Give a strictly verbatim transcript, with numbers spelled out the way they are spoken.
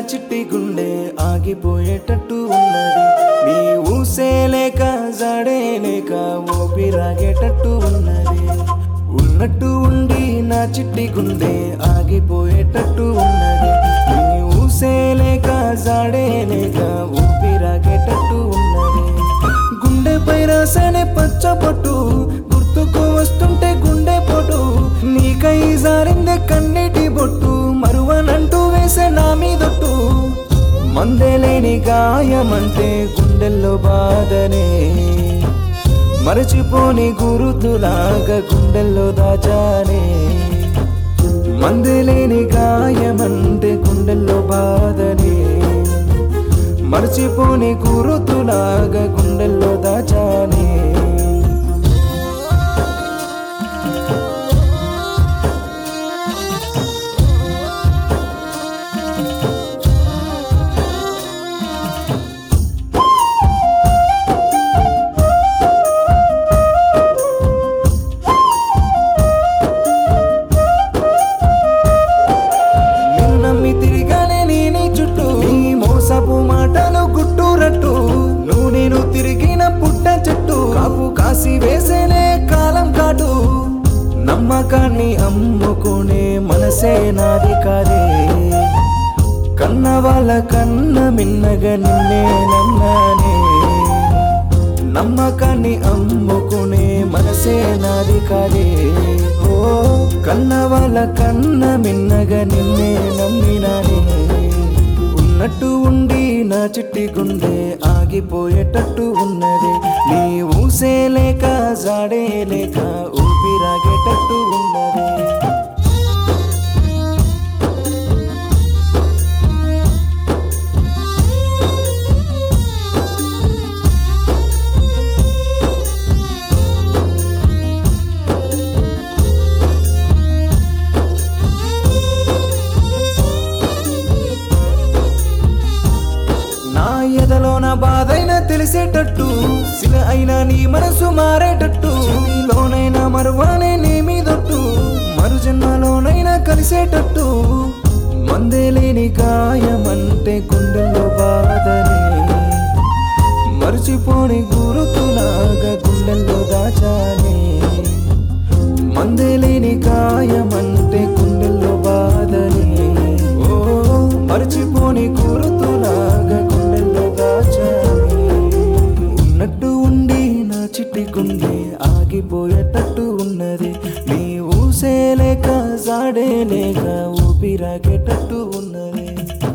చిట్టి గుండె ఆగిపోయేటట్టు ఉన్నది. నీ ఊసే లేక జాడే లేక ఊపిరాగేటట్టు ఉన్నది. ఉన్నట్టు ఉండి నా చిట్టి గుండె ఆగిపోయేటట్టు ఉన్నది. నీ ఊసే లేక జాడే లేక ఊపిరాగేటట్టు ఉన్నది. గుండెపై రాసనే పచ్చబొట్టు గుర్తుకు వస్తుంటే గుండె పొటు. నీకై జారిందే కన్నీటి బొట్టు మరువనంటూ వేసే నా మీదొట్టు. మందేలేని గాయమంటే గుండెల్లో బాధనే మరచిపోని గురుతులాగా గుండెల్లో దాచానే. మందేలేని గాయమంటే గుండెల్లో బాధనే మరచిపోని గురుతులాగా గుండెల్లో దాచానే. మోసపు మాటలు గుట్టురట్టు నువ్వు నేను తిరిగిన పుట్ట చెట్టు కాపు కాసి వేసేనే కాలం కాటు. నమ్మకాన్ని అమ్ముకునే మనసే నాది కాదే. కన్న వాళ్ళ కన్న మిన్నగా నిన్నే నమ్మానే. నమ్మకాన్ని అమ్ముకునే మనసే నాది కాదే. ఓ కన్న వాళ్ళ కన్న మిన్నగా నిన్నే నమ్మినానే. ఉన్నట్టు ఉండి నా చిట్టి గుండె ఆగిపోయేటట్టు ఉన్నది. నీ ఊసే లేక జాడే లేక ఊపిరాగేటట్టు ఉన్నది. ఎదలోన బాధైనా తెలిసేటట్టు శిల అయినా నీ మనసు మారేటట్టు. లోనైనా మరువానే నీ మీదొట్టు మరు జన్మలోనైనా కలిసేటట్టు. మందేలేని గాయమంటే గుండెల్లో బాధనే మరచిపోని గురుతులాగా గుండెల్లో దాచానే. మందేలేని గాయమంటే గుండెల్లో బాధనే ఓ మరచిపోని గురుతులాగా గుండెల్లో దాచానే. ఉన్నట్టు ఉండి నా చిట్టి గుండె ఆగిపోయేటట్టు ఉన్నది. నీ ఊసే లేక జాడే లేక ఊపిరాగేటట్టు ఉన్నది.